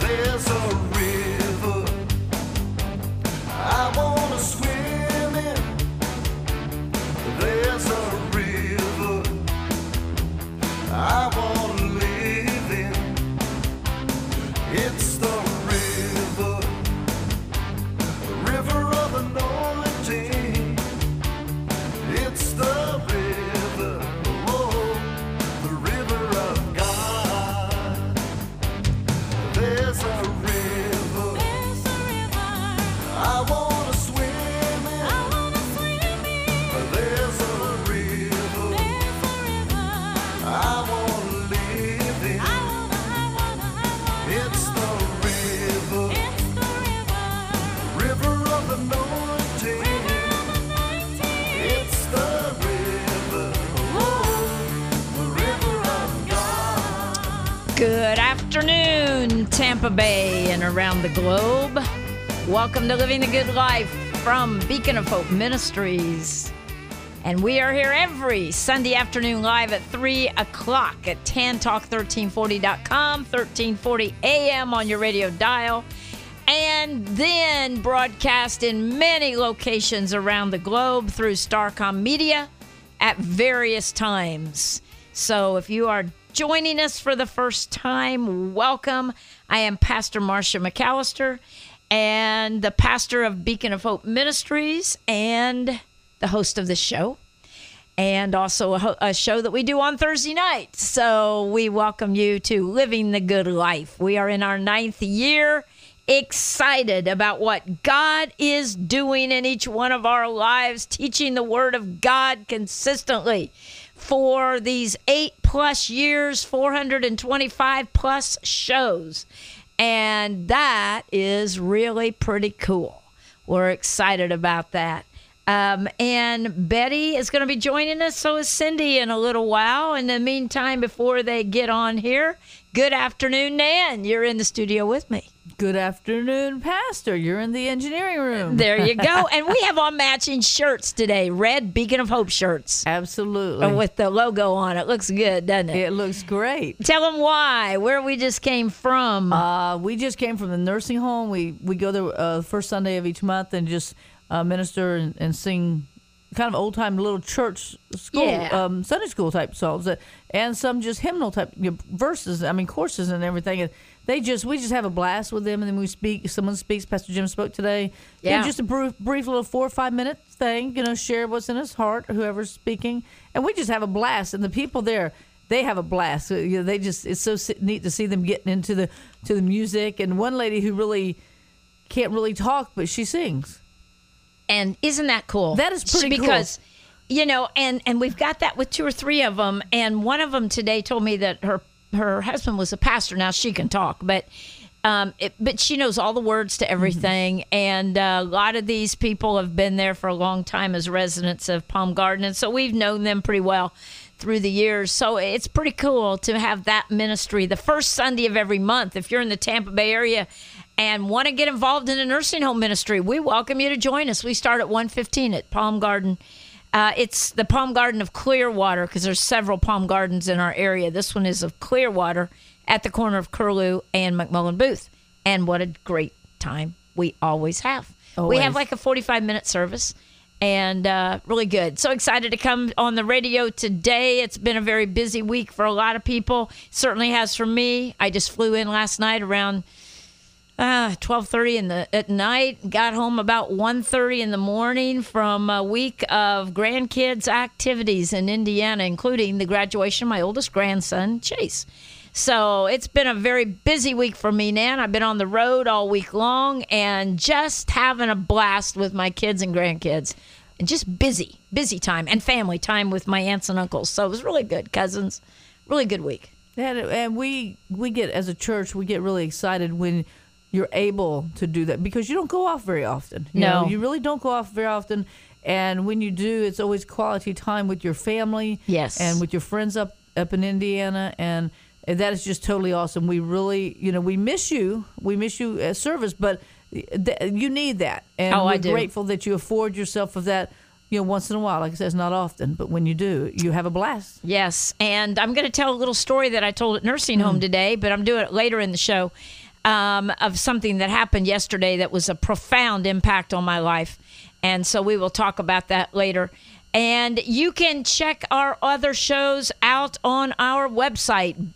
There's a river I wanna swim in. There's a river I wanna live in. It's the river of anointing. It's the river, oh, the river of God. There's a river I wanna swim in. There's a river I wanna live in. It's the river of anointing. It's the river, oh, the river of God. Good afternoon, Tampa Bay and around the globe. Welcome to Living the Good Life from Beacon of Hope Ministries. And we are here every Sunday afternoon live at 3 o'clock at tantalk1340.com, 1340 AM on your radio dial, and then broadcast in many locations around the globe through Starcom Media at various times. So if you are joining us for the first time, welcome. I am Pastor Marcia McAllister, and the pastor of Beacon of Hope Ministries and the host of this show, and also a show that we do on Thursday night. So we welcome you to Living the Good Life. We are in our 9th year, excited about what God is doing in each one of our lives, teaching the Word of God consistently for these 8+ years, 425+ shows. And that is really pretty cool. We're excited about that. And Betty is going to be joining us. So is Cindy in a little while. In the meantime, before they get on here, good afternoon, Nan. You're in the studio with me. Good afternoon, Pastor. You're in the engineering room. There you go. And we have on matching shirts today. Red Beacon of Hope shirts. Absolutely. With the logo on. It looks good, doesn't it? It looks great. Tell them why. Where we just came from. We just came from the nursing home. We go there the first Sunday of each month and just minister and sing kind of old-time little church school, Sunday school type songs, and some just hymnal type verses, courses and everything. And we just have a blast with them, and then we speak. Someone speaks. Pastor Jim spoke today. Yeah. Just a brief little 4 or 5 minute thing, share what's in his heart, whoever's speaking. And we just have a blast. And the people there, they have a blast. It's so neat to see them getting into the music. And one lady who really can't really talk, but she sings. And isn't that cool? That is pretty cool. Because, and we've got that with 2 or 3 of them. And one of them today told me that her husband was a pastor. Now she can talk, but she knows all the words to everything. Mm-hmm. And a lot of these people have been there for a long time as residents of Palm Garden. And so we've known them pretty well through the years. So it's pretty cool to have that ministry the first Sunday of every month. If you're in the Tampa Bay area and want to get involved in a nursing home ministry, we welcome you to join us. We start at 1:15 at Palm Garden. It's the Palm Garden of Clearwater, because there's several Palm Gardens in our area. This one is of Clearwater at the corner of Curlew and McMullen Booth. And what a great time we always have. Always. We have like a 45-minute service, and really good. So excited to come on the radio today. It's been a very busy week for a lot of people. Certainly has for me. I just flew in last night around 12:30 at night. Got home about 1:30 in the morning from a week of grandkids activities in Indiana, including the graduation of my oldest grandson, Chase. So it's been a very busy week for me, Nan. I've been on the road all week long and just having a blast with my kids and grandkids. And just busy time and family time with my aunts and uncles. So it was really good, cousins. Really good week. And we get, as a church, we get really excited when you're able to do that, because you don't go off very often. You really don't go off very often. And when you do, it's always quality time with your family. Yes. And with your friends up in Indiana. And that is just totally awesome. We really, we miss you. We miss you at service, but you need that. And we're grateful that you afford yourself of that, once in a while. Like I said, it's not often, but when you do, you have a blast. Yes. And I'm going to tell a little story that I told at nursing home today, but I'm doing it later in the show. of something that happened yesterday that was a profound impact on my life. And so we will talk about that later. And you can check our other shows out on our website,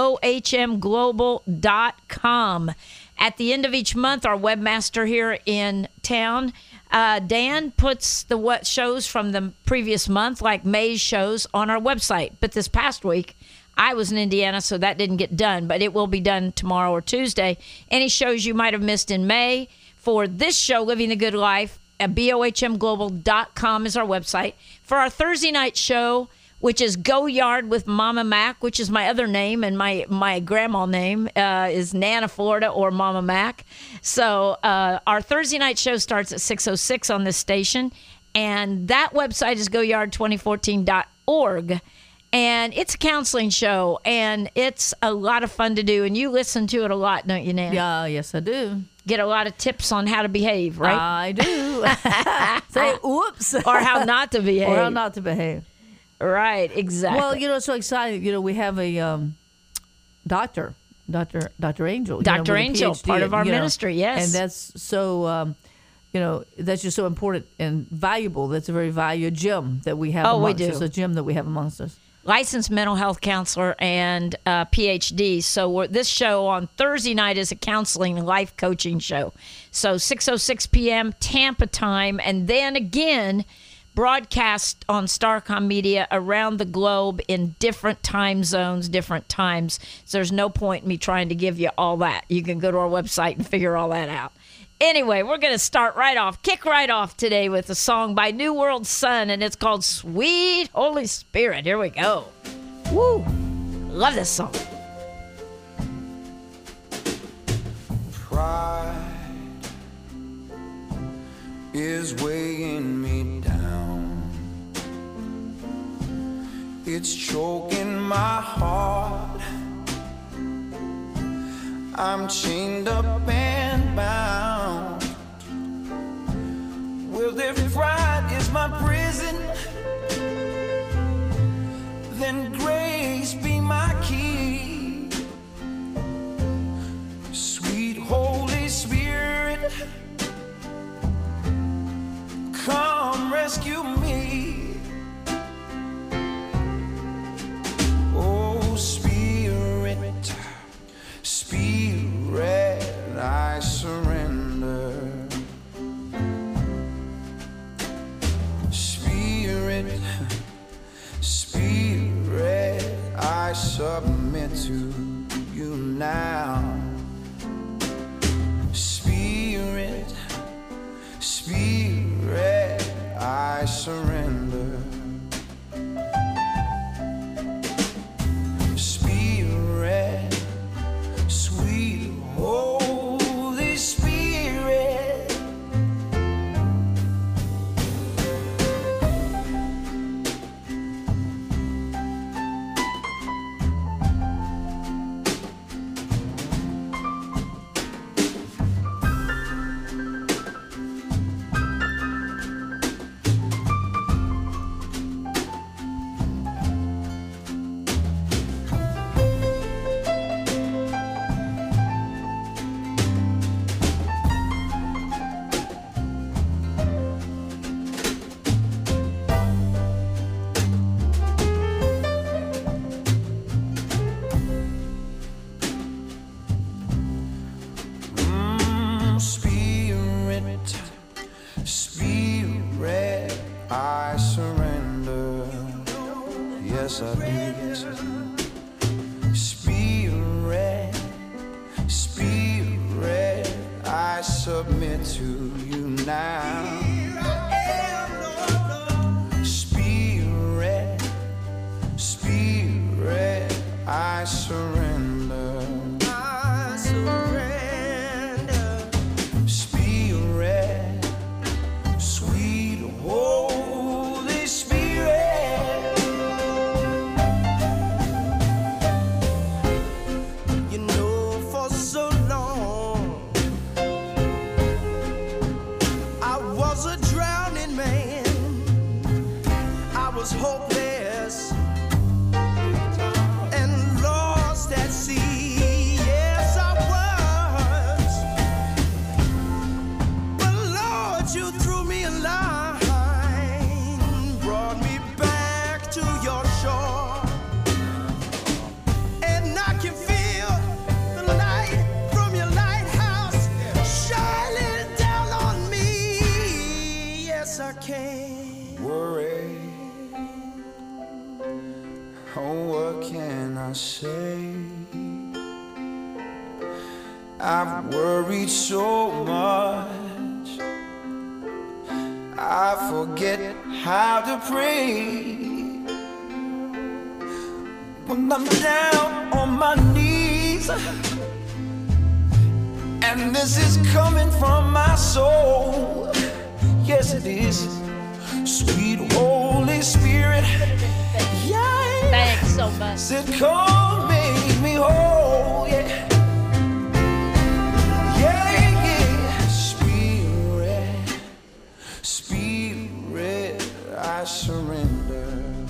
bohmglobal.com. At the end of each month, our webmaster here in town, Dan, puts the shows from the previous month, like May's shows, on our website. But this past week, I was in Indiana, so that didn't get done. But it will be done tomorrow or Tuesday. Any shows you might have missed in May for this show, Living the Good Life, at bohmglobal.com is our website. For our Thursday night show, which is Go Yard with Mama Mac, which is my other name, and my grandma name is Nana Florida or Mama Mac. So our Thursday night show starts at 6:06 on this station, and that website is goyard2014.org. And it's a counseling show, and it's a lot of fun to do. And you listen to it a lot, don't you, Nana? Yeah, yes, I do. Get a lot of tips on how to behave, right? I do. Say, whoops. Or how not to behave. Or how not to behave. Right, exactly. Well, it's so exciting. We have a doctor, Dr. Angel. Dr. with a Angel, PhD, part of our ministry, yes. And that's so, that's just so important and valuable. That's a very valuable gym that we have amongst us. A gym that we have amongst us. Licensed mental health counselor and PhD. So this show on Thursday night is a counseling and life coaching show. So 6:06 p.m. Tampa time, and then again broadcast on Starcom Media around the globe in different time zones, different times. So there's no point in me trying to give you all that. You can go to our website and figure all that out. Anyway, we're going to kick right off today with a song by New World Sun, and it's called Sweet Holy Spirit. Here we go. Woo! Love this song. Pride is weighing me down. It's choking my heart. I'm chained up and bound. Well, if pride is my prison, then grace be my key. Sweet Holy Spirit, come rescue me. Oh, Spirit, Spirit, I surrender. Spirit, Spirit, I submit to you now. Spirit, Spirit, I surrender. Spirit, sweet Holy Spirit, Spirit, I surrender. Yes, I do. Yes, I do. Spirit, Spirit, I submit to you now. Spirit, Spirit, I surrender. I surrender. Spirit, sweet Holy Spirit. You know, for so long I was I've worried so much, I forget how to pray. When I'm down on my knees, and this is coming from my soul. Yes, it is. Sweet Holy Spirit, yeah. Thanks so much. Said, come make me whole, yeah. Yeah, yeah. Spirit, Spirit, I surrender.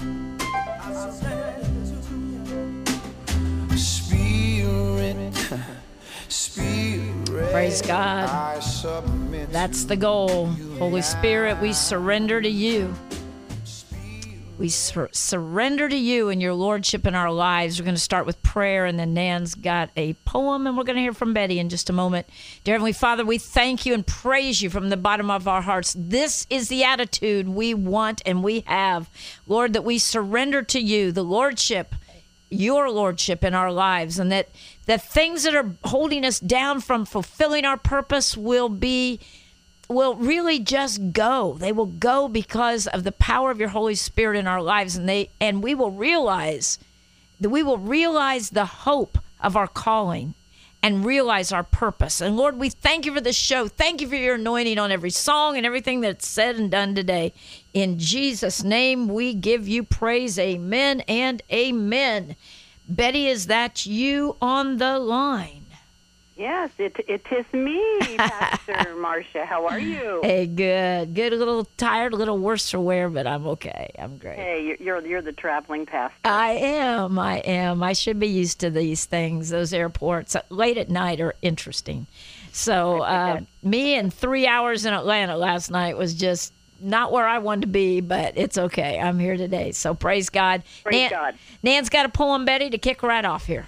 Spirit, Spirit, praise God. I submit. That's the goal. Holy Spirit, we surrender to you. We surrender to you and your lordship in our lives. We're going to start with prayer, and then Nan's got a poem, and we're going to hear from Betty in just a moment. Dear Heavenly Father, we thank you and praise you from the bottom of our hearts. This is the attitude we want and we have. Lord, that we surrender to you, the lordship, your lordship in our lives, and that the things that are holding us down from fulfilling our purpose will really just go. They will go because of the power of your Holy Spirit in our lives, and we will realize the hope of our calling and realize our purpose. And Lord, we thank you for this show. Thank you for your anointing on every song and everything that's said and done today. In Jesus' name, we give you praise. Amen and amen. Betty, is that you on the line? Yes, it is me, Pastor Marcia. How are you? Hey, good. Good. A little tired, a little worse for wear, but I'm okay. I'm great. Hey, you're the traveling pastor. I am. I should be used to these things. Those airports late at night are interesting. So me and 3 hours in Atlanta last night was just not where I wanted to be, but it's okay. I'm here today. So praise God. Praise God. Nan's got a poem, Betty, to kick right off here.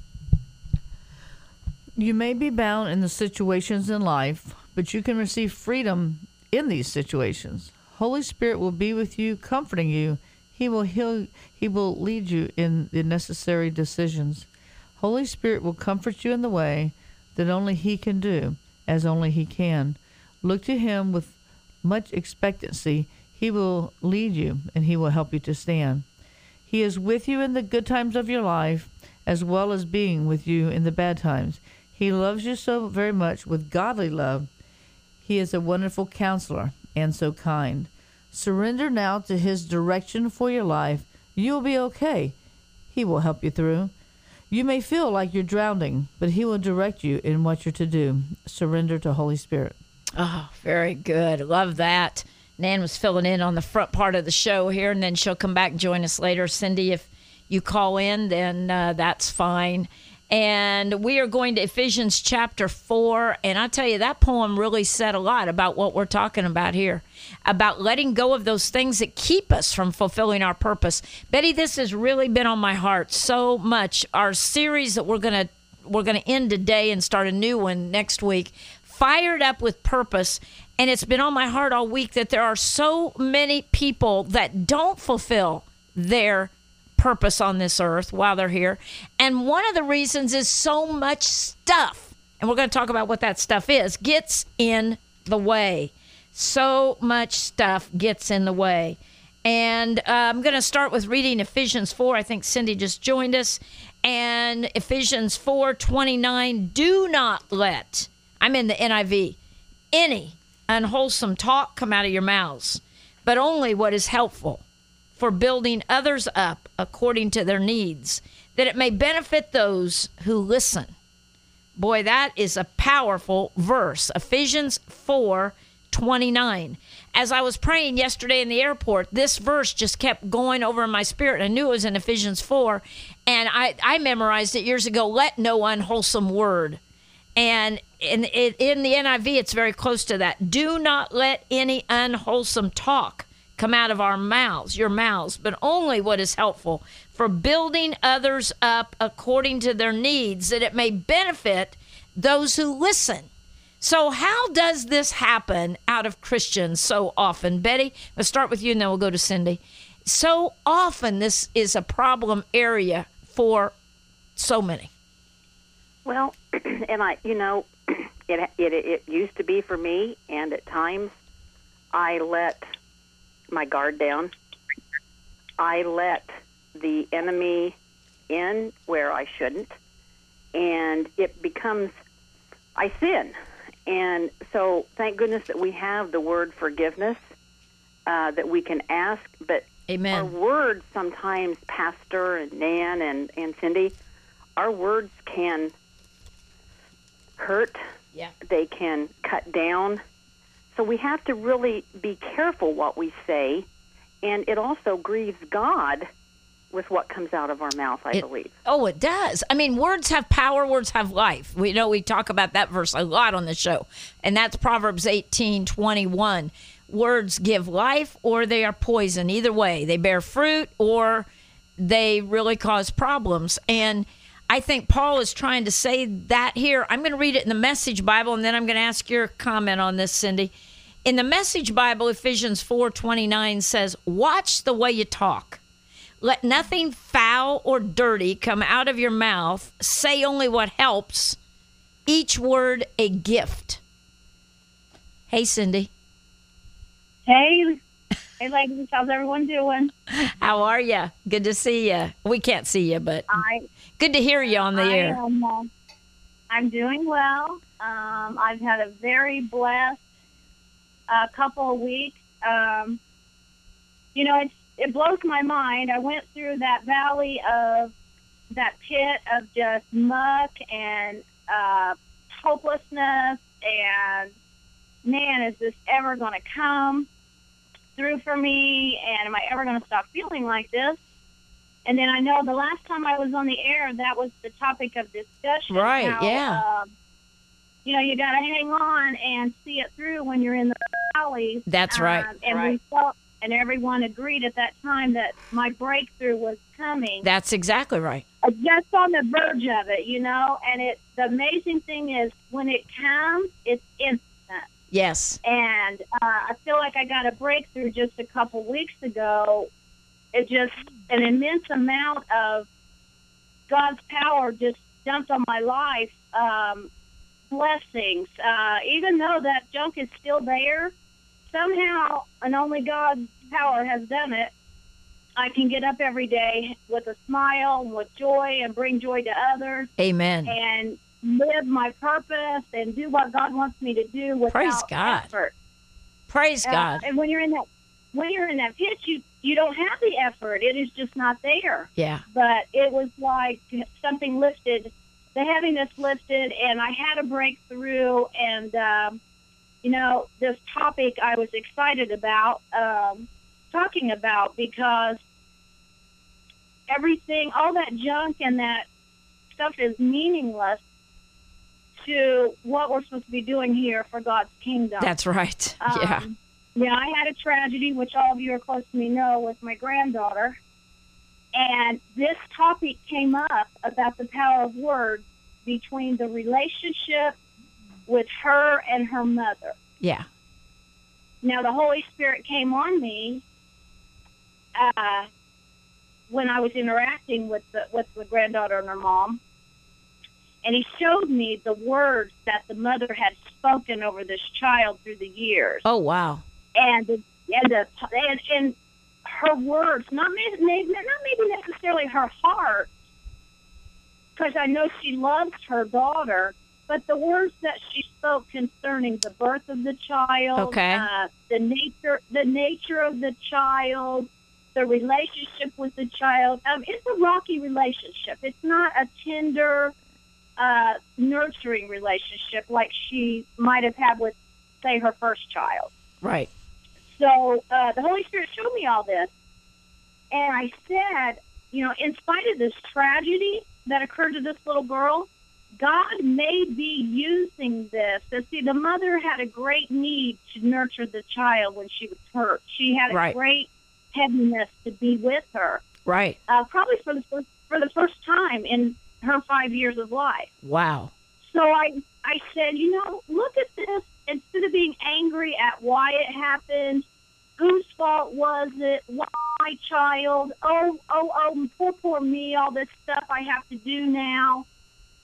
You may be bound in the situations in life, but you can receive freedom in these situations. Holy Spirit will be with you, comforting you. He will heal. He will lead you in the necessary decisions. Holy Spirit will comfort you in the way that only He can do, as only He can. Look to Him with much expectancy. He will lead you, and He will help you to stand. He is with you in the good times of your life, as well as being with you in the bad times. He loves you so very much with godly love. He is a wonderful counselor and so kind. Surrender now to His direction for your life. You'll be okay. He will help you through. You may feel like you're drowning, but He will direct you in what you're to do. Surrender to Holy Spirit. Oh, very good. Love that. Nan was filling in on the front part of the show here, and then she'll come back and join us later. Cindy, if you call in, then that's fine. And we are going to Ephesians chapter 4. And I tell you, that poem really said a lot about what we're talking about here, about letting go of those things that keep us from fulfilling our purpose. Betty, this has really been on my heart so much. Our series that we're going to end today and start a new one next week, Fired Up with Purpose. And it's been on my heart all week that there are so many people that don't fulfill their purpose on this earth while they're here. And one of the reasons is so much stuff, and we're going to talk about what that stuff is, gets in the way. So much stuff gets in the way. And I'm going to start with reading Ephesians 4. I think Cindy just joined us. And Ephesians 4:29, do not let, I'm in the NIV, any unwholesome talk come out of your mouths, but only what is helpful for building others up according to their needs, that it may benefit those who listen. Boy, that is a powerful verse. Ephesians 4:29. As I was praying yesterday in the airport, this verse just kept going over in my spirit. I knew it was in Ephesians 4, and I memorized it years ago, let no unwholesome word. And in the NIV, it's very close to that. Do not let any unwholesome talk come out of our mouths, your mouths, but only what is helpful for building others up according to their needs, that it may benefit those who listen. So how does this happen out of Christians so often? Betty, let's start with you and then we'll go to Cindy. So often this is a problem area for so many. Well, and it used to be for me, and at times I let my guard down. I let the enemy in where I shouldn't, and it becomes, I sin. And so thank goodness that we have the word forgiveness that we can ask, but Amen. Our words sometimes, Pastor and Nan and Cindy, our words can hurt. Yeah. They can cut down. So we have to really be careful what we say, and it also grieves God with what comes out of our mouth, I believe. Oh, it does. I mean, words have power, words have life. We talk about that verse a lot on the show, and that's Proverbs 18:21. Words give life or they are poison. Either way, they bear fruit or they really cause problems. And I think Paul is trying to say that here. I'm going to read it in the Message Bible, and then I'm going to ask your comment on this, Cindy. In the Message Bible, Ephesians 4:29 says, "Watch the way you talk. Let nothing foul or dirty come out of your mouth. Say only what helps. Each word a gift." Hey, Cindy. Hey, ladies, how's everyone doing? How are you? Good to see you. We can't see you, but good to hear you on the air. I'm doing well. I've had a very blessed couple of weeks. It blows my mind. I went through that valley of that pit of just muck and hopelessness, and man, is this ever going to come through for me, and am I ever going to stop feeling like this? And then I know the last time I was on the air, that was the topic of discussion. Right, how, yeah. You got to hang on and see it through when you're in the valley. That's right. And we felt, and everyone agreed at that time that my breakthrough was coming. That's exactly right. Just on the verge of it, and the amazing thing is when it comes, it's instant. Yes. And I feel like I got a breakthrough just a couple weeks ago. It just, an immense amount of God's power just dumped on my life. Blessings. Even though that junk is still there, somehow, and only God's power has done it, I can get up every day with a smile and with joy and bring joy to others. Amen. And live my purpose and do what God wants me to do without effort. Praise God. And when you're in that pit, you don't have the effort. It is just not there. Yeah. But it was like something lifted, the heaviness lifted, and I had a breakthrough. And this topic I was excited about talking about, because everything, all that junk and that stuff is meaningless to what we're supposed to be doing here for God's kingdom. That's right. Yeah. Yeah, I had a tragedy, which all of you are close to me know, with my granddaughter. And this topic came up about the power of words between the relationship with her and her mother. Yeah. Now, the Holy Spirit came on me when I was interacting with the granddaughter and her mom. And he showed me the words that the mother had spoken over this child through the years. Oh, wow. And her words, not maybe necessarily her heart, because I know she loves her daughter, but the words that she spoke concerning the birth of the child, okay. The nature of the child, the relationship with the child. It's a rocky relationship. It's not a tender, nurturing relationship like she might have had with, say, her first child. Right. So the Holy Spirit showed me all this. And I said, in spite of this tragedy that occurred to this little girl, God may be using this. And see, the mother had a great need to nurture the child when she was hurt. She had a great heaviness to be with her. Right. Probably for the first time in her 5 years of life. Wow. So I said, look at this. Instead of being angry at why it happened, whose fault was it? Why my child? Oh, poor me, all this stuff I have to do now.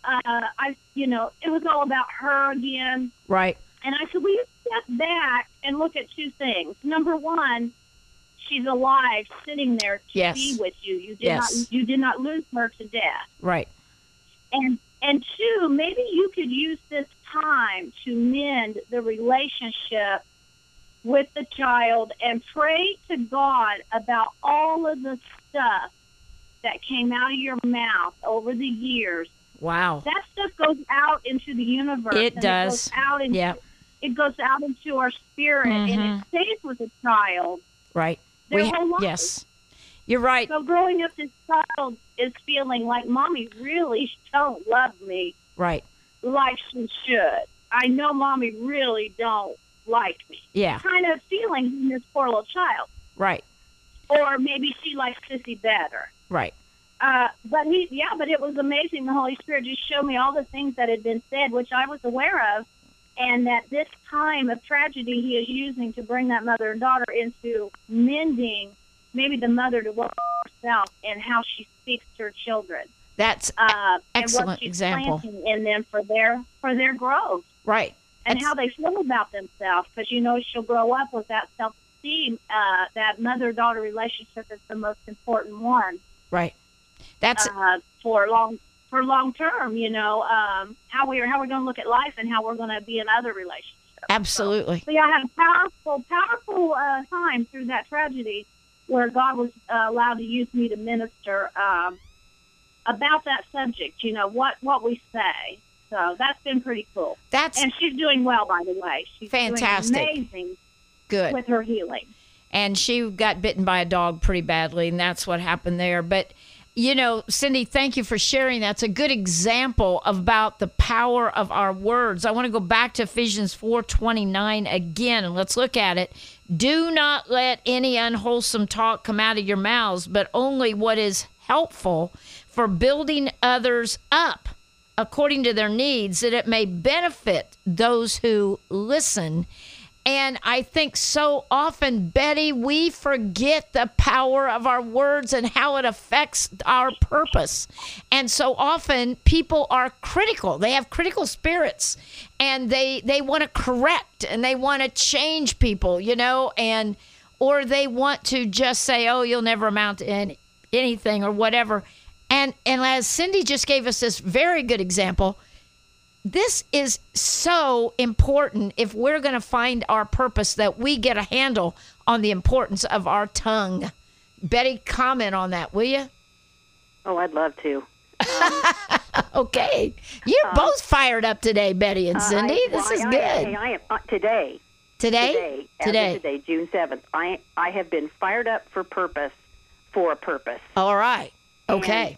it was all about her again. Right. And I said, will you step back and look at two things? Number one, she's alive, sitting there to be with you. You did not lose her to death. Right. And two, maybe you could use this time to mend the relationship with the child and pray to God about all of the stuff that came out of your mouth over the years. Wow. That stuff goes out into the universe. It does. It goes out into our spirit, and it stays with the child. Right. Their whole life. Yes. You're right. So growing up, this child is feeling like Mommy really don't love me. Right. Like she should. I know Mommy really don't like me. Yeah. Kind of feeling in this poor little child. Right. Or maybe she likes Sissy better. Right. But it was amazing. The Holy Spirit just showed me all the things that had been said, which I was aware of, and that this time of tragedy he is using to bring that mother and daughter into mending maybe the mother to work herself and how she speaks to her children. That's excellent and what she's example. Planting in them for their growth. Right. And how they feel about themselves, because she'll grow up with that self-esteem. That mother-daughter relationship is the most important one. Right. That's for long term. How we're going to look at life and how we're going to be in other relationships. Absolutely. So I had a powerful time through that tragedy where God was allowed to use me to minister about that subject. What we say. So that's been pretty cool. And she's doing well, by the way. She's fantastic. Doing amazing. Good. With her healing. And she got bitten by a dog pretty badly, and that's what happened there. But, Cindy, thank you for sharing. That's a good example about the power of our words. I want to go back to Ephesians 4:29 again, and let's look at it. Do not let any unwholesome talk come out of your mouths, but only what is helpful for building others up according to their needs, that it may benefit those who listen. And I think so often, Betty, we forget the power of our words and how it affects our purpose. And so often people are critical. They have critical spirits, and they want to correct and they want to change people, or they want to just say, oh, you'll never amount to anything or whatever. And as Cindy just gave us this very good example, this is so important if we're going to find our purpose, that we get a handle on the importance of our tongue. Betty, comment on that, will you? Oh, I'd love to. Okay. You're both fired up today, Betty and Cindy. This is good. I am today. Today? Today, June 7th. I have been fired up for a purpose. All right. Okay.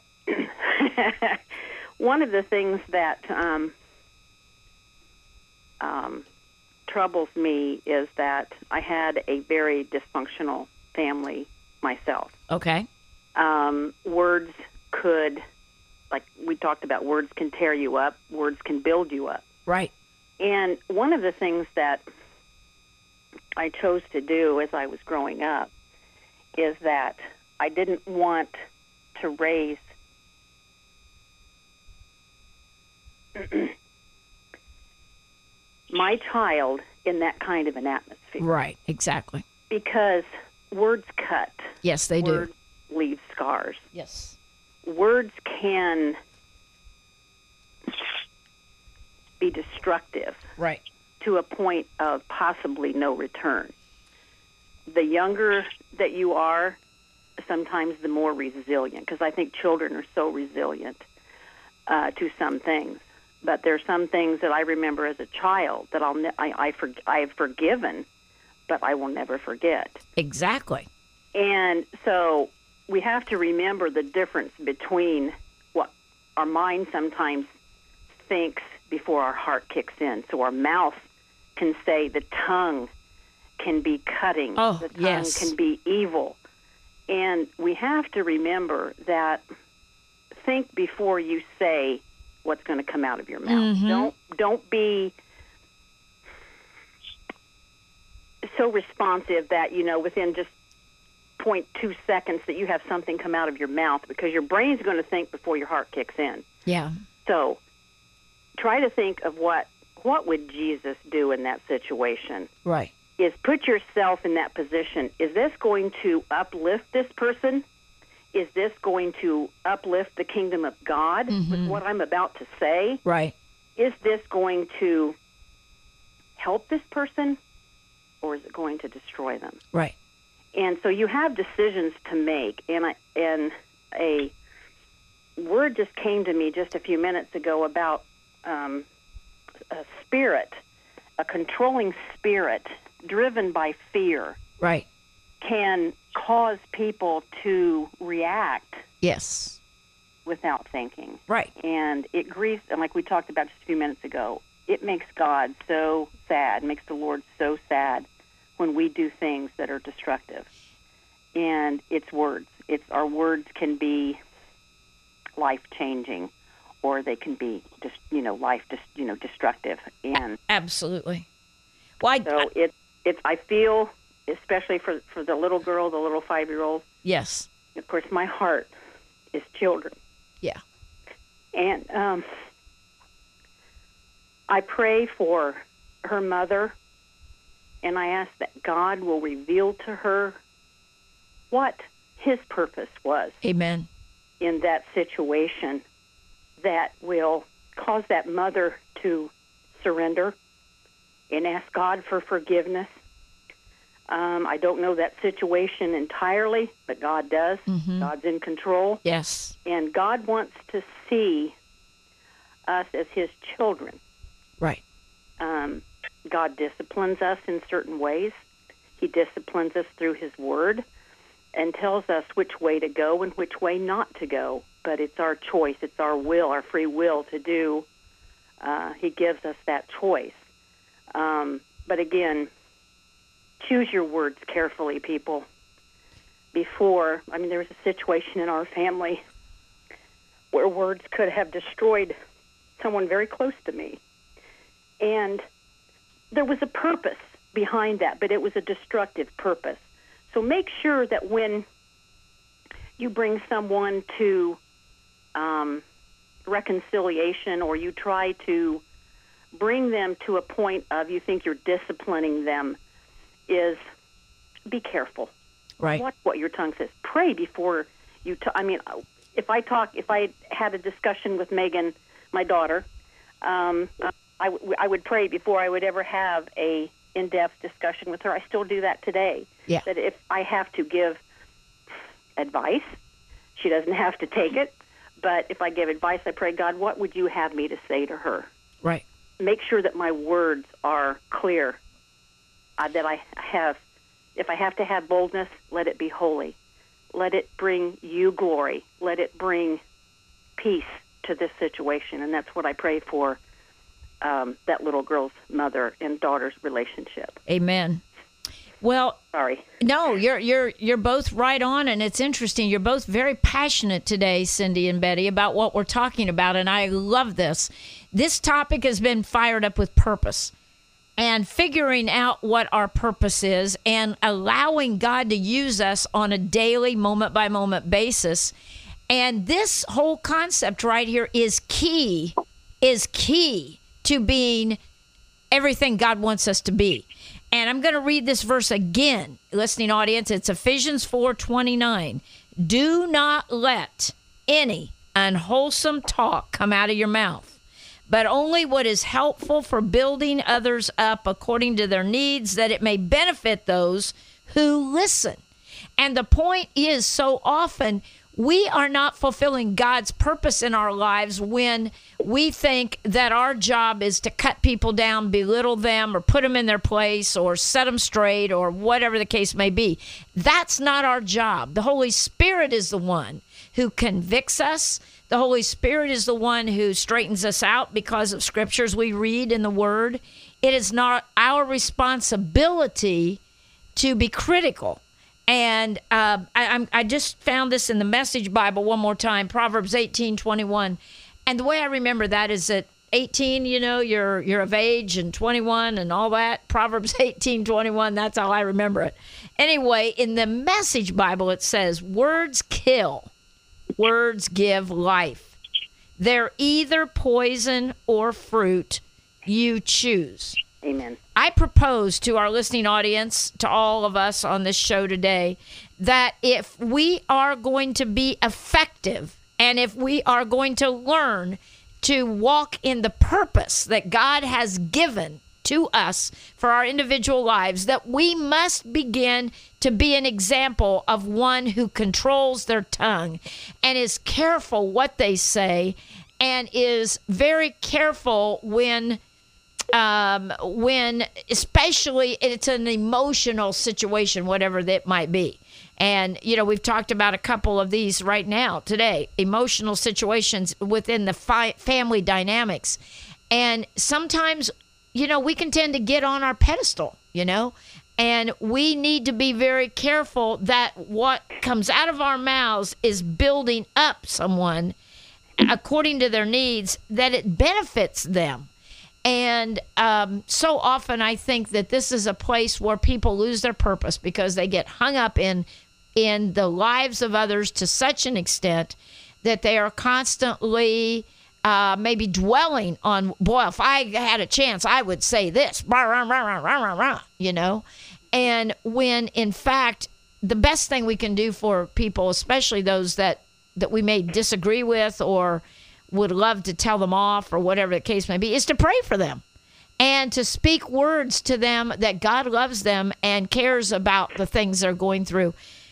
One of the things that troubles me is that I had a very dysfunctional family myself. Okay. Words could, like we talked about, words can tear you up, words can build you up. Right. And one of the things that I chose to do as I was growing up is that I didn't want to raise my child in that kind of an atmosphere. Right, exactly. Because words cut. Yes, they do. Words leave scars. Yes. Words can be destructive. Right. To a point of possibly no return. The younger that you are, sometimes the more resilient, because I think children are so resilient to some things. But there are some things that I remember as a child that I have forgiven, but I will never forget. Exactly. And so we have to remember the difference between what our mind sometimes thinks before our heart kicks in. So our mouth can say, the tongue can be cutting. Oh, the tongue yes. can be evil. And we have to remember that think before you say what's going to come out of your mouth. Mm-hmm. Don't be so responsive that, within just 0.2 seconds that you have something come out of your mouth, because your brain's going to think before your heart kicks in. Yeah. So try to think of what would Jesus do in that situation. Right. Is put yourself in that position. Is this going to uplift this person? Is this going to uplift the kingdom of God with what I'm about to say? Right. Is this going to help this person, or is it going to destroy them? Right. And so you have decisions to make. And a word just came to me just a few minutes ago about a spirit, a controlling spirit driven by fear. Right. Can cause people to react. Yes. Without thinking. Right. And it grieves, and like we talked about just a few minutes ago, it makes God so sad, makes the Lord so sad when we do things that are destructive. And it's words. Our words can be life-changing, or they can be just, destructive. And absolutely. Well, I feel, especially for the little girl, the little 5-year-old. Yes. Of course, my heart is children. Yeah. And I pray for her mother, and I ask that God will reveal to her what his purpose was. Amen. In that situation, that will cause that mother to surrender and ask God for forgiveness. I don't know that situation entirely, but God does. God's in control. Yes. And God wants to see us as his children. Right. God disciplines us in certain ways. He disciplines us through his word and tells us which way to go and which way not to go. But it's our choice. It's our will, our free will to do. He gives us that choice. But again, choose your words carefully, people. There was a situation in our family where words could have destroyed someone very close to me. And there was a purpose behind that, but it was a destructive purpose. So make sure that when you bring someone to reconciliation, or you try to bring them to a point of you think you're disciplining them, is be careful. Right. Watch what your tongue says. Pray before you talk. If I had a discussion with Megan, my daughter, I would pray before I would ever have a in-depth discussion with her. I still do that today. Yeah. That if I have to give advice, she doesn't have to take it. But if I give advice, I pray, God, what would you have me to say to her? Right. Make sure that my words are clear. That I have, if I have to have boldness, let it be holy. Let it bring you glory. Let it bring peace to this situation. And that's what I pray for that little girl's mother and daughter's relationship. Amen. Well, sorry. No, you're both right on, and it's interesting. You're both very passionate today, Cindy and Betty, about what we're talking about, and I love this. This topic has been fired up with purpose, and figuring out what our purpose is, and allowing God to use us on a daily, moment-by-moment basis. And this whole concept right here is key to being everything God wants us to be. And I'm going to read this verse again, listening audience. It's Ephesians 4:29. Do not let any unwholesome talk come out of your mouth, but only what is helpful for building others up according to their needs, that it may benefit those who listen. And the point is, so often we are not fulfilling God's purpose in our lives when we think that our job is to cut people down, belittle them, or put them in their place, or set them straight, or whatever the case may be. That's not our job. The Holy Spirit is the one who convicts us. The Holy Spirit is the one who straightens us out because of scriptures we read in the Word. It is not our responsibility to be critical. And I just found this in the Message Bible one more time, Proverbs 18:21. And the way I remember that is that 18, you're of age, and 21 and all that. Proverbs 18:21, that's how I remember it. Anyway, in the Message Bible, it says, words kill, words give life. They're either poison or fruit. You choose. Amen. I propose to our listening audience, to all of us on this show today, that if we are going to be effective and if we are going to learn to walk in the purpose that God has given to us for our individual lives, that we must begin to be an example of one who controls their tongue and is careful what they say and is very careful when especially it's an emotional situation, whatever that might be. And, we've talked about a couple of these right now today, emotional situations within the family dynamics. And sometimes, we can tend to get on our pedestal, and we need to be very careful that what comes out of our mouths is building up someone according to their needs, that it benefits them. And so often I think that this is a place where people lose their purpose because they get hung up in the lives of others to such an extent that they are constantly maybe dwelling on, boy, if I had a chance, I would say this, And when, in fact, the best thing we can do for people, especially those that we may disagree with or would love to tell them off or whatever the case may be, is to pray for them and to speak words to them that God loves them and cares about the things they're going through.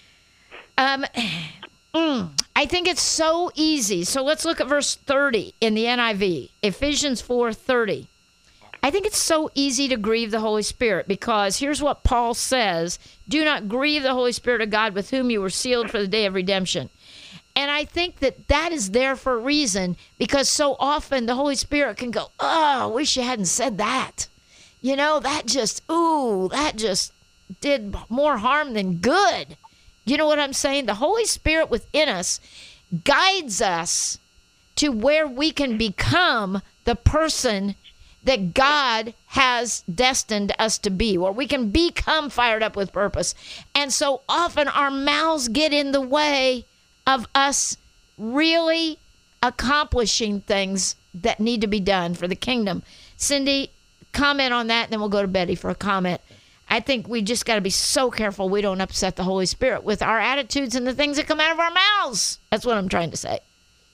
I think it's so easy. So let's look at verse 30 in the NIV, Ephesians 4:30. I think it's so easy to grieve the Holy Spirit because here's what Paul says: do not grieve the Holy Spirit of God with whom you were sealed for the day of redemption. And I think that is there for a reason, because so often the Holy Spirit can go, oh, I wish you hadn't said that. That just did more harm than good. You know what I'm saying? The Holy Spirit within us guides us to where we can become the person that God has destined us to be, where we can become fired up with purpose. And so often our mouths get in the way of us really accomplishing things that need to be done for the kingdom. Cindy, comment on that, and then we'll go to Betty for a comment. I think we just got to be so careful we don't upset the Holy Spirit with our attitudes and the things that come out of our mouths. That's what I'm trying to say.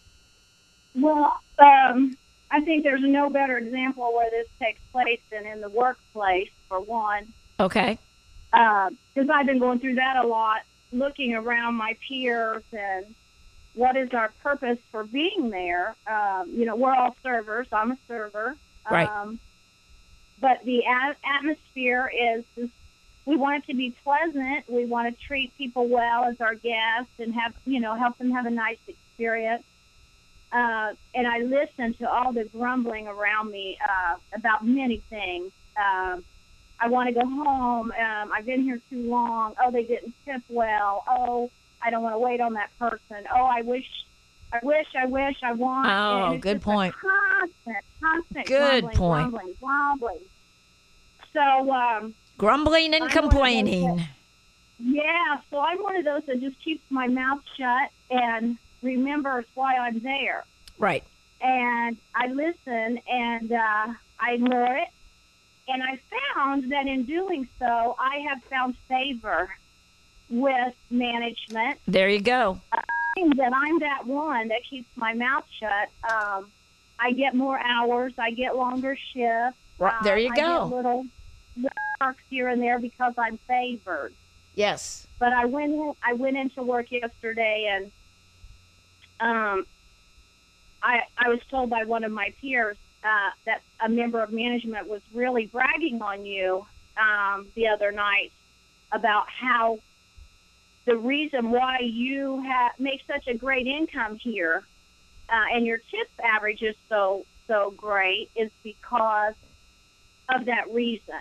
Well, I think there's no better example where this takes place than in the workplace, for one. Okay. Because I've been going through that a lot, looking around my peers and what is our purpose for being there. We're all servers. I'm a server. Right. But the atmosphere is, we want it to be pleasant. We want to treat people well as our guests and help them have a nice experience. And I listen to all the grumbling around me about many things. I want to go home. I've been here too long. Oh, they didn't tip well. Oh, I don't want to wait on that person. Oh, I wish, I want. Oh, good point. Constant good point. Grumbling. So, grumbling and complaining. So I'm one of those that just keeps my mouth shut and remembers why I'm there. Right. And I listen and I ignore it. And I found that in doing so, I have found favor with management. There you go. That I'm that one that keeps my mouth shut. I get more hours. I get longer shifts. Right. There you go. I get little perks here and there because I'm favored. Yes. But I went into work yesterday and I was told by one of my peers that a member of management was really bragging on you the other night about how the reason why you make such a great income here and your tip average is so great is because of that reason.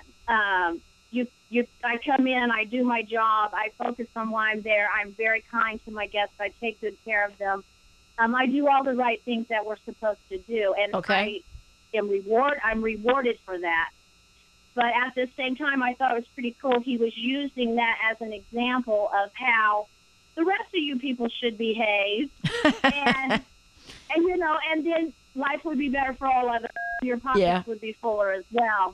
I come in, I do my job, I focus on why I'm there, I'm very kind to my guests, I take good care of them. I do all the right things that we're supposed to do, and okay. I'm rewarded for that. But at the same time, I thought it was pretty cool. He was using that as an example of how the rest of you people should behave. And And, and then life would be better for all of us. Your pockets would be fuller as well.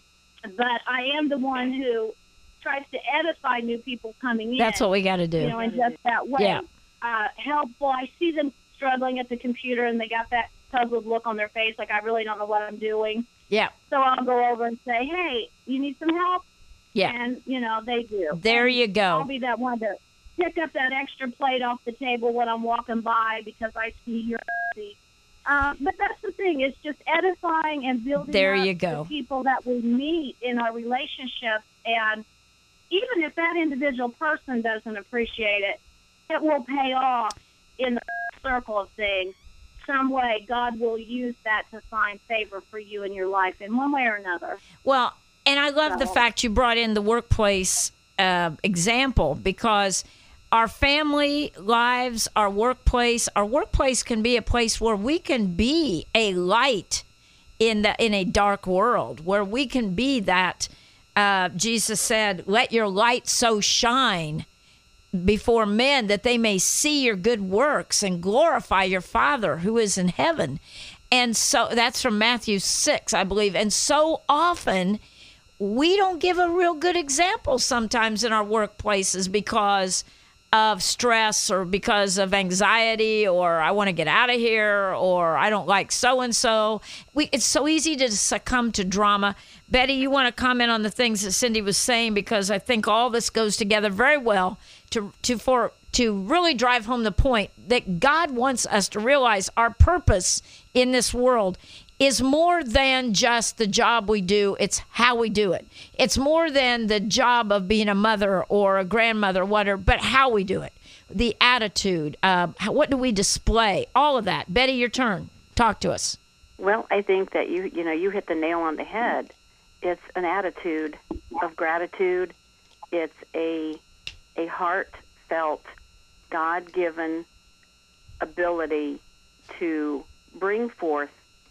But I am the one who tries to edify new people coming in. That's what we got to do. In just that way. Yeah. Helpful. I see them struggling at the computer, and they got that puzzled look on their face, like I really don't know what I'm doing. Yeah. So I'll go over and say, hey, you need some help? Yeah. And, they do. There you go. I'll be that one to pick up that extra plate off the table when I'm walking by because I see you're busy. But that's the thing. It's just edifying and building the people that we meet in our relationships. And even if that individual person doesn't appreciate it, it will pay off in the circle of things. Some way God will use that to find favor for you in your life in one way or another. Well, and I love the fact you brought in the workplace example, because our family lives, our workplace can be a place where we can be a light in a dark world, where we can be that. Jesus said, "Let your light so shine before men that they may see your good works and glorify your Father who is in heaven." And so that's from Matthew 6, I believe. And so often we don't give a real good example sometimes in our workplaces because of stress or because of anxiety, or I want to get out of here, or I don't like so-and-so. It's so easy to succumb to drama. Betty, you want to comment on the things that Cindy was saying, because I think all this goes together very well to really drive home the point that God wants us to realize our purpose in this world is more than just the job we do. It's how we do it. It's more than the job of being a mother or a grandmother, whatever, but how we do it. The attitude, what do we display? All of that. Betty, your turn. Talk to us. Well, I think that you hit the nail on the head. It's an attitude of gratitude. It's a heartfelt, God-given ability to bring forth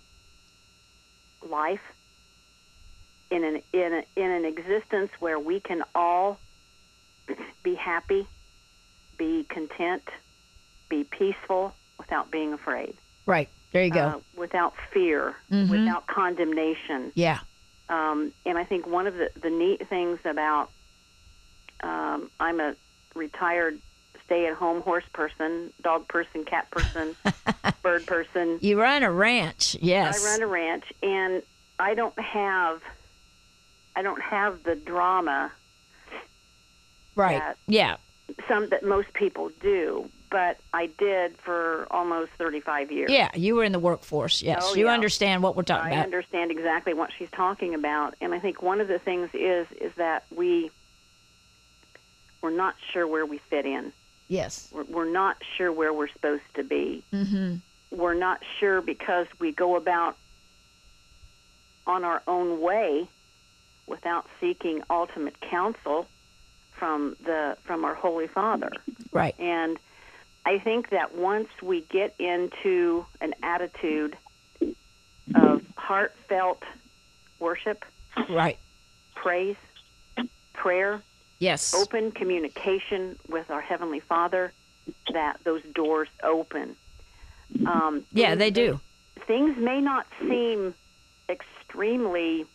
life in an existence where we can all be happy, be content, be peaceful without being afraid. Right. There you go. Without fear, without condemnation. Yeah. And I think one of the neat things about I'm a retired stay-at-home horse person, dog person, cat person, bird person. You run a ranch, yes. I run a ranch, and I don't have the drama. Right. That most people do, but I did for almost 35 years. Yeah, you were in the workforce. Yes, you understand what we're talking about. I understand exactly what she's talking about, and I think one of the things is that we're not sure where we fit in. Yes. We're not sure where we're supposed to be. Mm-hmm. We're not sure because we go about on our own way without seeking ultimate counsel from our Holy Father. Right. And I think that once we get into an attitude of heartfelt worship, right, praise, prayer, yes, open communication with our Heavenly Father, that those doors open. They do. Things may not seem extremely,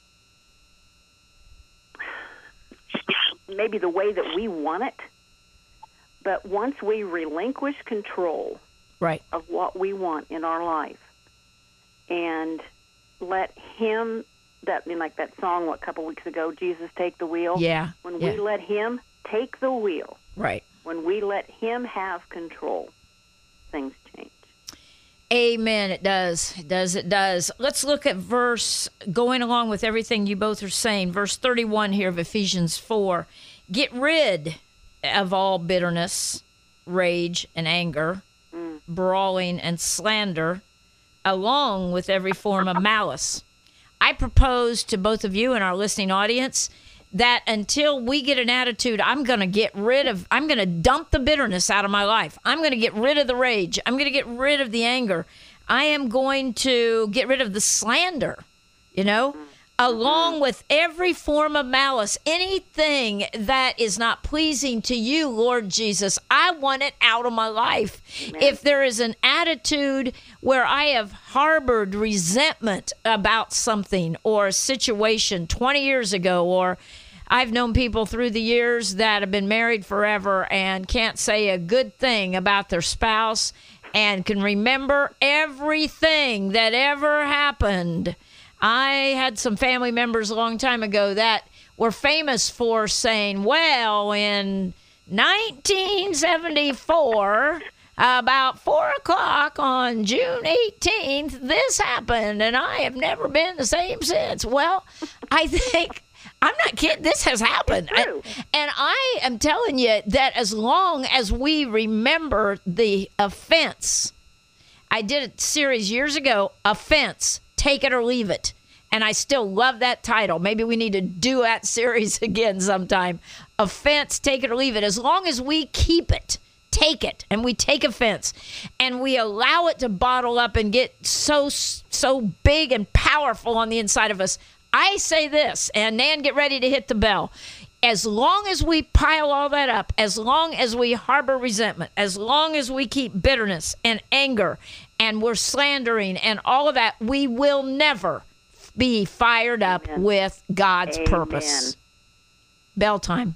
maybe the way that we want it, but once we relinquish control of what we want in our life and let Him, like that song a couple weeks ago, Jesus Take the Wheel. Yeah. When we let Him take the wheel, right, when we let Him have control, things change. Amen. It does. It does. It does. Let's look at going along with everything you both are saying. Verse 31 here of Ephesians 4. Get rid of all bitterness, rage, and anger, brawling, and slander, along with every form of malice. I propose to both of you and our listening audience that until we get an attitude, I'm going to dump the bitterness out of my life. I'm going to get rid of the rage. I'm going to get rid of the anger. I am going to get rid of the slander. along with every form of malice, anything that is not pleasing to you, Lord Jesus, I want it out of my life. Amen. If there is an attitude where I have harbored resentment about something or a situation 20 years ago, or I've known people through the years that have been married forever and can't say a good thing about their spouse and can remember everything that ever happened. I had some family members a long time ago that were famous for saying, well, in 1974, about 4 o'clock on June 18th, this happened, and I have never been the same since. Well, I think, I'm not kidding, this has happened. And I am telling you that as long as we remember the offense, I did a series years ago, Offense, Take It or Leave It. And I still love that title. Maybe we need to do that series again sometime. Offense, Take It or Leave It. As long as we keep it, take it, and we take offense, and we allow it to bottle up and get so big and powerful on the inside of us, I say this, and Nan, get ready to hit the bell. As long as we pile all that up, as long as we harbor resentment, as long as we keep bitterness and anger, and we're slandering and all of that, we will never be fired up with God's purpose. Bell time.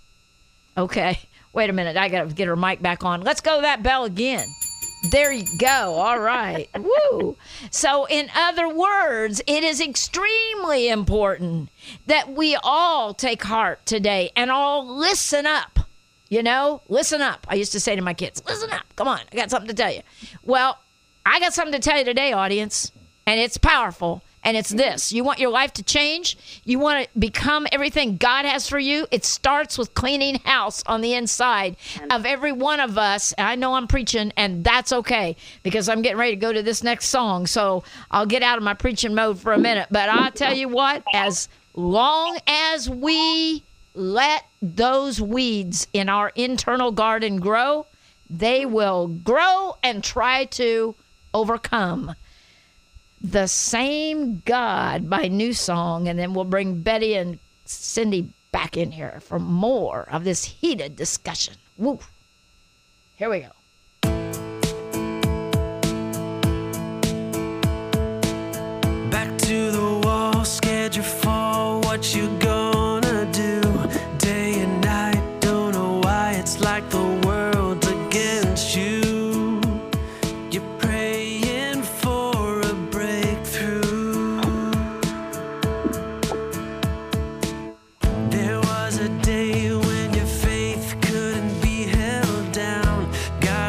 Okay. Wait a minute. I got to get her mic back on. Let's go that bell again. There you go. All right. Woo. So, in other words, it is extremely important that we all take heart today and all listen up. You know, listen up. I used to say to my kids, listen up. Come on. I got something to tell you. Well, I got something to tell you today, audience, and it's powerful. And it's this. You want your life to change? You want to become everything God has for you? It starts with cleaning house on the inside of every one of us. I know I'm preaching, and that's okay because I'm getting ready to go to this next song. So I'll get out of my preaching mode for a minute. But I'll tell you what, as long as we let those weeds in our internal garden grow, they will grow and try to overcome. The Same God by New Song, and then we'll bring Betty and Cindy back in here for more of this heated discussion. Woo. Here we go. Back to the wall, scared you fall, what you gonna do? Day and night, don't know why it's like the world's against you. You're praying for a breakthrough. There was a day when your faith couldn't be held down. God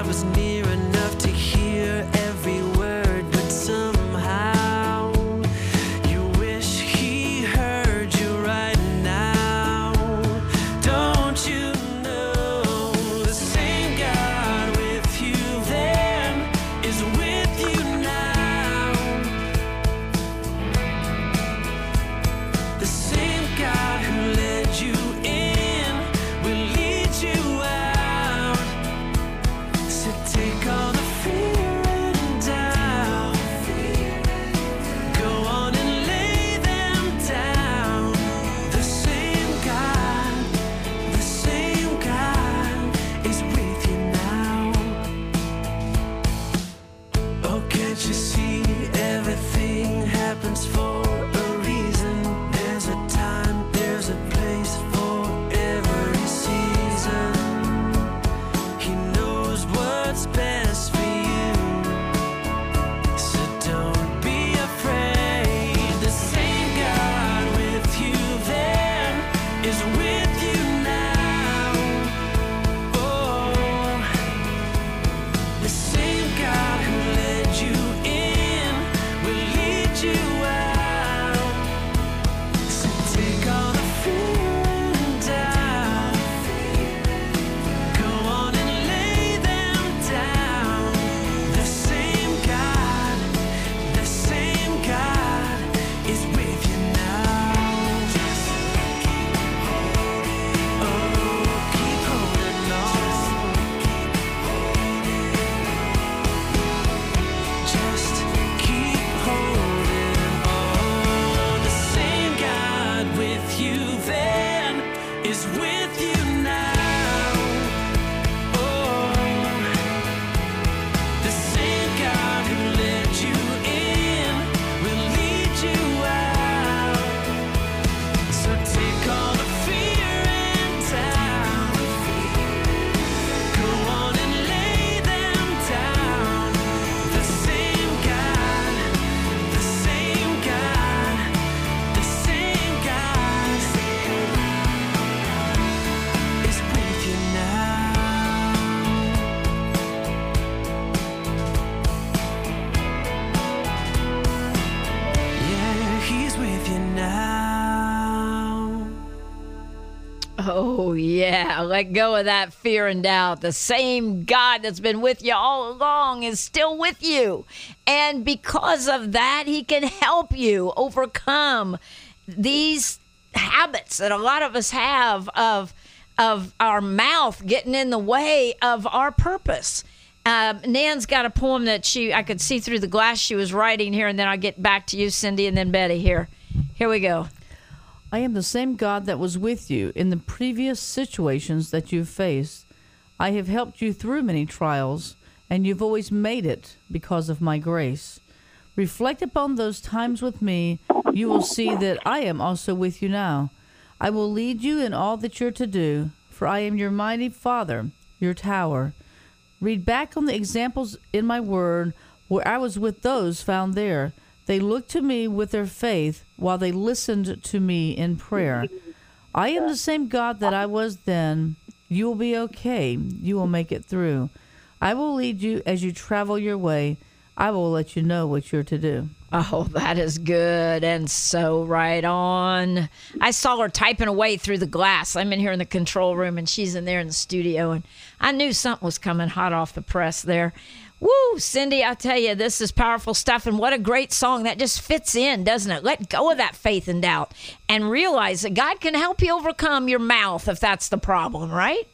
Oh, yeah. Let go of that fear and doubt. The same God that's been with you all along is still with you. And because of that, he can help you overcome these habits that a lot of us have of our mouth getting in the way of our purpose. Nan's got a poem that I could see through the glass she was writing here, and then I'll get back to you, Cindy, and then Betty here. Here we go. I am the same God that was with you in the previous situations that you've faced. I have helped you through many trials, and you've always made it because of my grace. Reflect upon those times with me. You will see that I am also with you now. I will lead you in all that you're to do, for I am your mighty Father, your tower. Read back on the examples in my word where I was with those found there. They looked to me with their faith while they listened to me in prayer. I am the same God that I was then. You will be okay. You will make it through. I will lead you as you travel your way. I will let you know what you're to do. Oh, that is good and so right on. I saw her typing away through the glass. I'm in here in the control room, and she's in there in the studio, and I knew something was coming hot off the press there. Woo, Cindy, I tell you, this is powerful stuff, and what a great song. That just fits in, doesn't it? Let go of that faith and doubt and realize that God can help you overcome your mouth if that's the problem, right?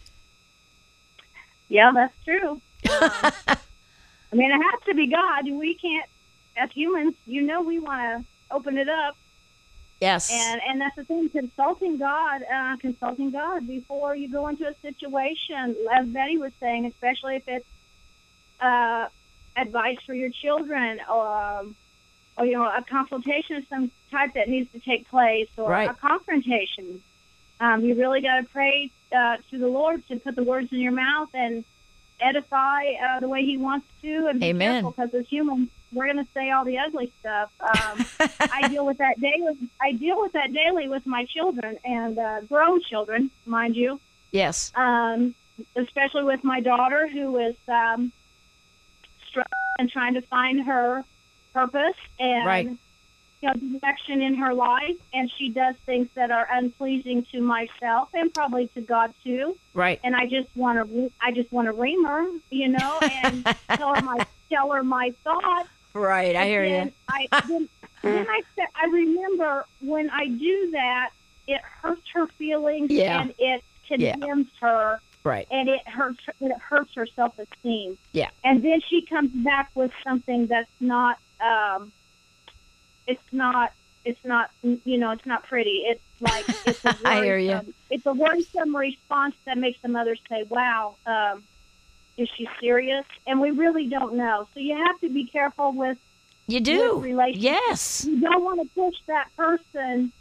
Yeah, that's true. I mean, it has to be God. We can't, as humans, we want to open it up. Yes. And that's the thing, consulting God before you go into a situation, as Betty was saying, especially if it's advice for your children, or a consultation of some type that needs to take place, or right. a confrontation. You really got to pray to the Lord to put the words in your mouth and edify the way He wants to, and be Amen. careful, because as humans, we're going to say all the ugly stuff. I deal with that daily with my children, and grown children, mind you. Yes. Especially with my daughter, who is struggling and trying to find her purpose and right. Direction in her life, and she does things that are unpleasing to myself and probably to God too. Right. And I just want to ream her, and tell her my thoughts. Right. I hear you. Then I remember when I do that, it hurts her feelings, yeah. and it condemns her. Right. And it hurts her self-esteem. Yeah. And then she comes back with something that's not. It's not pretty. It's like it's a I hear you. It's a worrisome response that makes the mother say, "Wow, is she serious?" And we really don't know. So you have to be careful with. You do. With relationships. Yes. You don't want to push that person.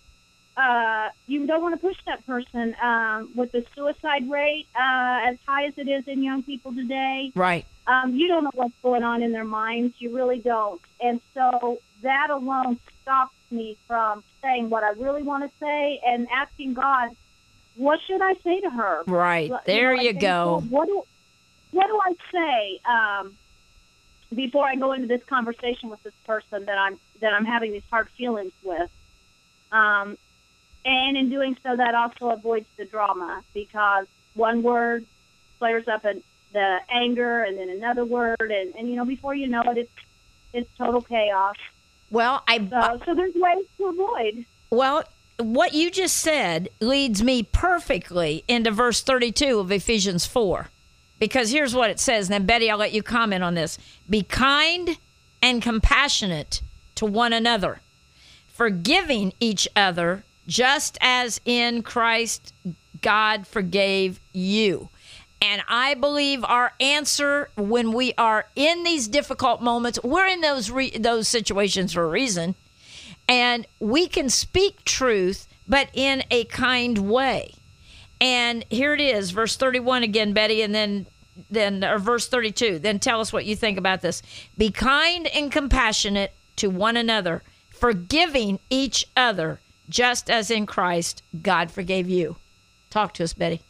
With the suicide rate as high as it is in young people today. Right. You don't know what's going on in their minds. You really don't. And so that alone stops me from saying what I really want to say and asking God, what should I say to her? Right. There you go. What do I say before I go into this conversation with this person that I'm having these hard feelings with? And in doing so, that also avoids the drama, because one word flares up the anger, and then another word, and before you know it, it's total chaos. Well, so there's ways to avoid. Well, what you just said leads me perfectly into verse 32 of Ephesians 4, because here's what it says. And then, Betty, I'll let you comment on this. Be kind and compassionate to one another, forgiving each other, just as in Christ God forgave you. And I believe our answer when we are in these difficult moments, we're in those situations for a reason, and we can speak truth, but in a kind way. And here it is, verse 31 again, Betty, and then or verse 32. Then tell us what you think about this. Be kind and compassionate to one another, forgiving each other, just as in Christ God forgave you. Talk to us, Betty.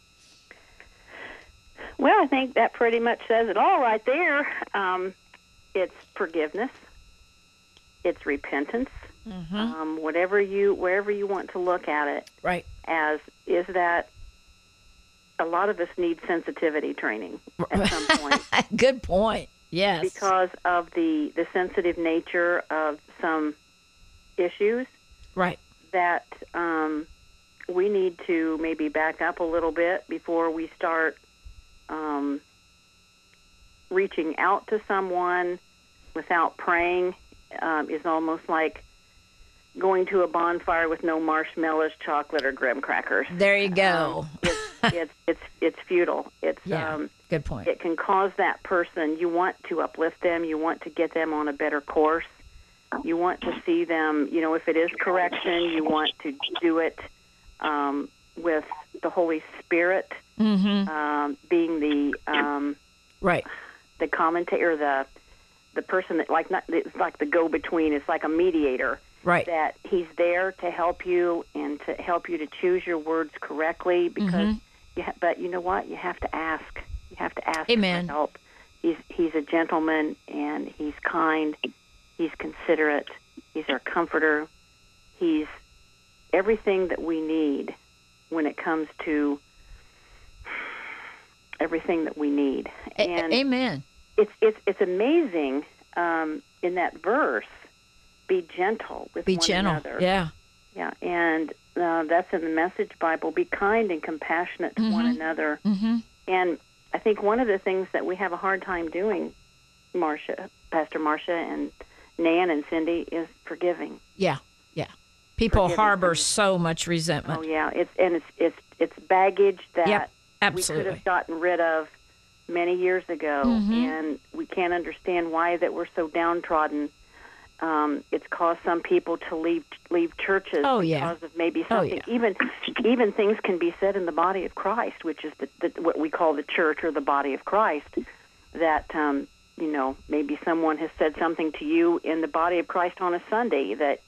Well, I think that pretty much says it all right there. It's forgiveness. It's repentance. Mm-hmm. Wherever you want to look at it. Right. as is that a lot of us need sensitivity training at some point. Good point. Yes. Because of the sensitive nature of some issues. Right. That we need to maybe back up a little bit before we start reaching out to someone without praying. Is almost like going to a bonfire with no marshmallows, chocolate, or graham crackers. There you go. It's futile. It's good point. It can cause that person. You want to uplift them. You want to get them on a better course. You want to see them. You know, if it is correction, you want to do it with the Holy Spirit being the right, the commentator, the person that it's like the go-between. It's like a mediator. Right. That he's there to help you and to help you to choose your words correctly. Because, but you know what? You have to ask. You have to ask Amen. for help. He's a gentleman and he's kind. He's considerate. He's our comforter. He's everything that we need when it comes to everything that we need. And amen. It's amazing in that verse. Be gentle with one another. Yeah. Yeah, and that's in the Message Bible. Be kind and compassionate to one another. And I think one of the things that we have a hard time doing, Pastor Marcia and Nan and Cindy, is forgiving. Yeah. People Forgiving harbor so much resentment. Oh yeah, it's baggage that we could have gotten rid of many years ago, and we can't understand why that we're so downtrodden. It's caused some people to leave churches because of maybe something. Even things can be said in the body of Christ, which is what we call the church or the body of Christ. That maybe someone has said something to you in the body of Christ on a Sunday that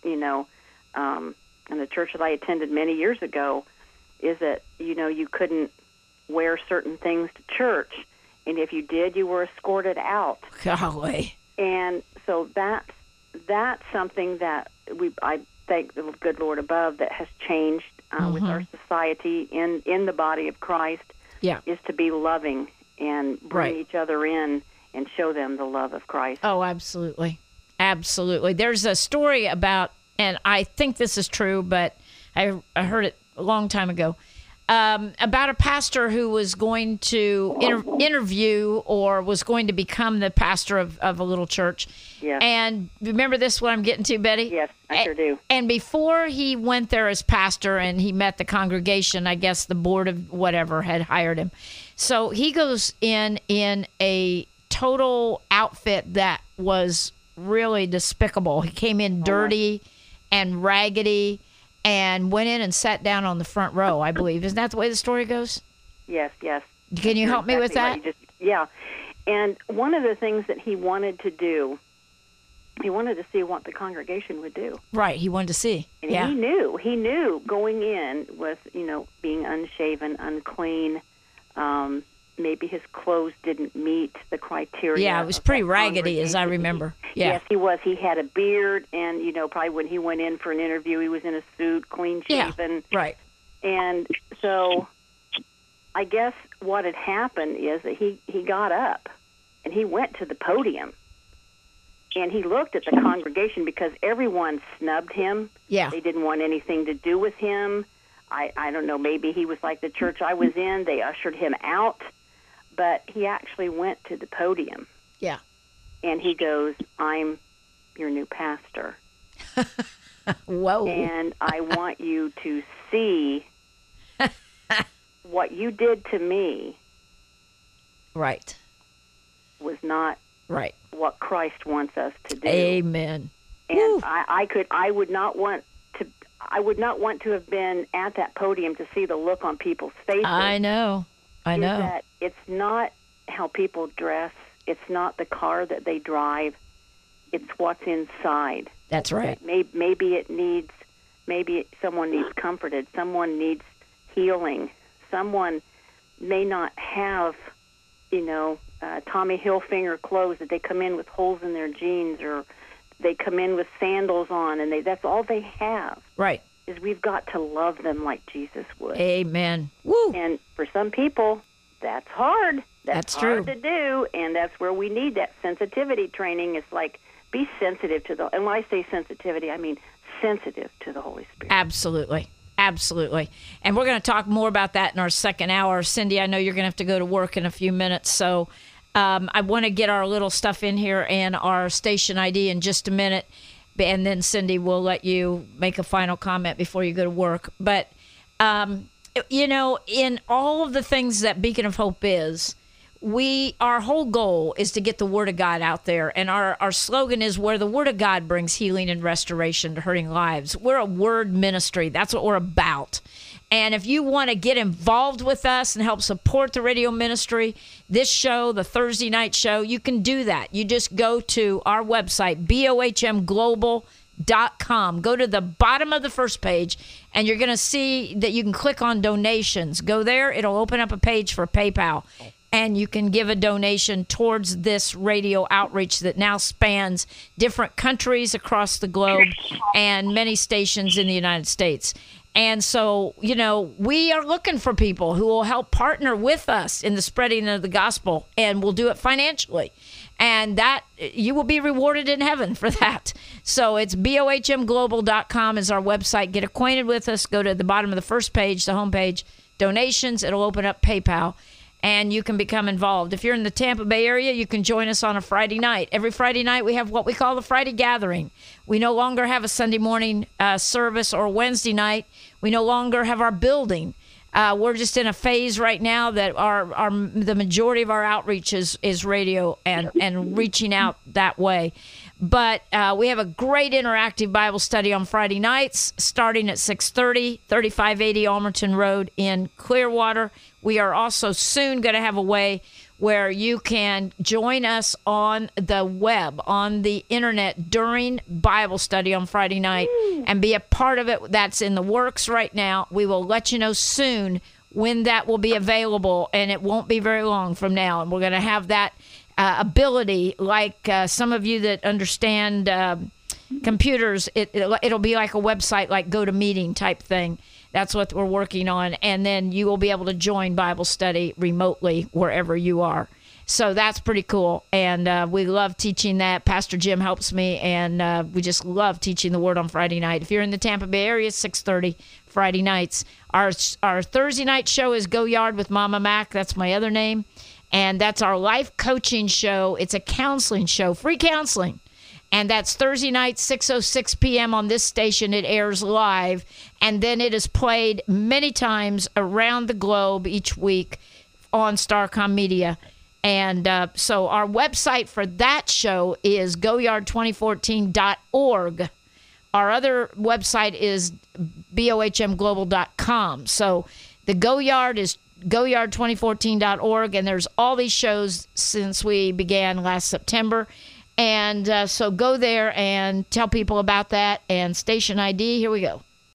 in the church that I attended many years ago, is that you couldn't wear certain things to church, and if you did, you were escorted out. Golly. And so that's something that I thank the good Lord above that has changed with our society in the body of Christ. Yeah. Is to be loving and bring each other in and show them the love of Christ. Oh, absolutely. Absolutely. There's a story about, and I think this is true, but I heard it a long time ago, about a pastor who was going to interview or was going to become the pastor of a little church. Yes. And remember this, what I'm getting to, Betty? Yes, I sure do. And before he went there as pastor and he met the congregation, I guess the board of whatever had hired him. So he goes in a total outfit that was really despicable. He came in dirty and raggedy and went in and sat down on the front row, I believe. Isn't that the way the story goes? Yes. Can you help me with that? Yeah. And one of the things that he wanted to do, he wanted to see what the congregation would do. Right, he wanted to see. And he knew going in with, being unshaven, unclean, maybe his clothes didn't meet the criteria. Yeah, it was pretty raggedy, as I remember. Yeah. Yes, he was. He had a beard, and, probably when he went in for an interview, he was in a suit, clean-shaven. Yeah, right. And so I guess what had happened is that he got up, and he went to the podium, and he looked at the congregation because everyone snubbed him. Yeah. They didn't want anything to do with him. I don't know, maybe he was like the church I was in. They ushered him out. But he actually went to the podium. Yeah. And he goes, I'm your new pastor. Whoa. And I want you to see what you did to me. Right. Was not what Christ wants us to do. Amen. And I would not want to have been at that podium to see the look on people's faces. I know. That it's not how people dress. It's not the car that they drive. It's what's inside. That's right. Maybe someone needs comforted. Someone needs healing. Someone may not have, Tommy Hilfiger clothes, that they come in with holes in their jeans, or they come in with sandals on, and that's all they have. Right. is we've got to love them like Jesus would. Amen. Woo. And for some people, that's hard. That's hard true to do, and that's where we need that sensitivity training. It's like, be sensitive to and when I say sensitivity, I mean sensitive to the Holy Spirit. Absolutely. Absolutely. And we're going to talk more about that in our second hour. Cindy, I know you're going to have to go to work in a few minutes, so I want to get our little stuff in here and our station ID in just a minute, and then Cindy will let you make a final comment before you go to work. But, you know, in all of the things that Beacon of Hope is, our whole goal is to get the Word of God out there. And our slogan is where the Word of God brings healing and restoration to hurting lives. We're a word ministry. That's what we're about. And if you want to get involved with us and help support the radio ministry, this show, the Thursday night show, you can do that. You just go to our website, bohmglobal.com. Go to the bottom of the first page, and you're going to see that you can click on donations. Go there. It'll open up a page for PayPal. And you can give a donation towards this radio outreach that now spans different countries across the globe and many stations in the United States. And so, you know, we are looking for people who will help partner with us in the spreading of the gospel, and we'll do it financially. And that you will be rewarded in heaven for that. So it's bohmglobal.com is our website. Get acquainted with us. Go to the bottom of the first page, the homepage, donations. It'll open up PayPal, and you can become involved. If you're in the Tampa Bay area, you can join us on a Friday night. Every Friday night, we have what we call the Friday Gathering. We no longer have a Sunday morning service or Wednesday night. We no longer have our building. We're just in a phase right now that the majority of our outreach is radio and reaching out that way. But we have a great interactive Bible study on Friday nights, starting at 6:30, 3580 Almerton Road in Clearwater. We are also soon going to have a way where you can join us on the web, on the internet during Bible study on Friday night and be a part of it. That's in the works right now. We will let you know soon when that will be available, and it won't be very long from now. And we're going to have that ability, like some of you that understand computers, it'll be like a website, like GoToMeeting type thing. That's what we're working on. And then you will be able to join Bible study remotely wherever you are. So that's pretty cool. And we love teaching that. Pastor Jim helps me, and we just love teaching the Word on Friday night. If you're in the Tampa Bay area, 6:30 Friday nights. Our Thursday night show is Go Yard with Mama Mac. That's my other name. And that's our life coaching show. It's a counseling show, free counseling. And that's Thursday night, 6:06 p.m. on this station. It airs live. And then it is played many times around the globe each week on Starcom Media. And so our website for that show is goyard2014.org. Our other website is bohmglobal.com. So the Go Yard is goyard2014.org. And there's all these shows since we began last September. And so go there and tell people about that. And station ID, here we go.